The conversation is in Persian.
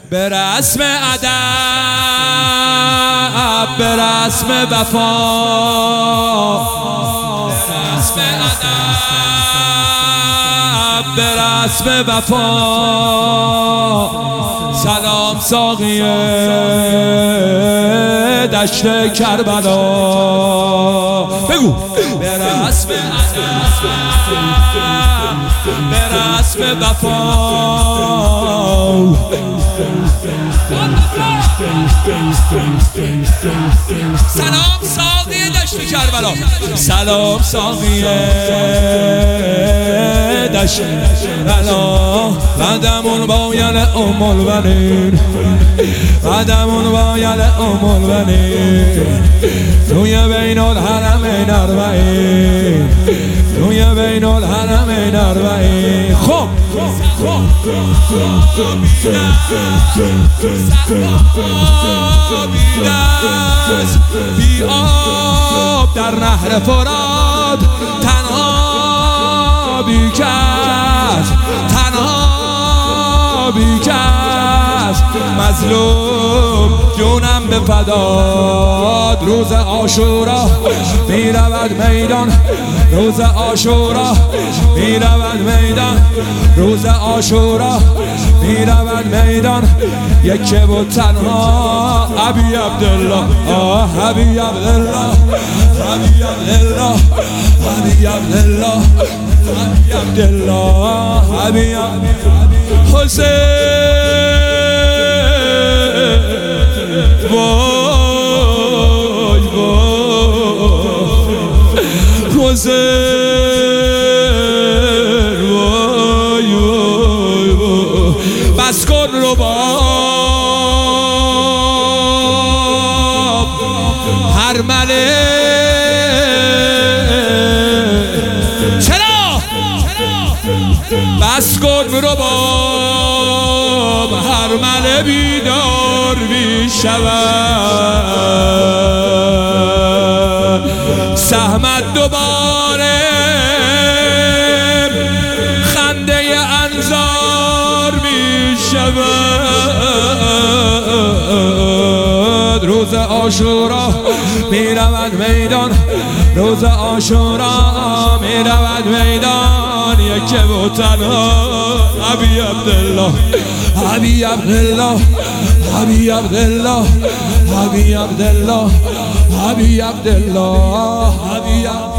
به رسم ادب، به رسم وفا، به رسم وفا. سلام ساقی دشت کربلا، بگو. به رسم ادب، به رسم وفا. سلام ساقی دشت کربلا، سلام ساقی دشت کربلا. قدمون باید ام البنین، قدمون باید ام البنین. روی بین الحرمین اربعین، روی بین الحرمین اربعین. خب بی آب در نهر فرات، تنها بی کس، تنها بی کس. مظلوم جونم به فداد. روز عاشورا می رود میدان، روز عاشورا می رود میدان، روز عاشورا می رود میدان. یکی بود تنها ابی عبدالله، ابی عبدالله، ابی عبدالله، ابی عبدالله، ابی عبدالله، ابی حسین. وای وای حسین، وای وای وای. بس کن رباب هرمله، چرا؟ بس کن رباب هرمله، بیدار بیشود. سهمت دوباره خنده انظار میشود. روز عاشورا می رود میدان، روز عاشورا می رود میدان. یکی بود تنها ابی عبدالله، ابی عبدالله، ابی عبدالله، ابی عبدالله، ابی عبدالله، ابی عبدالله.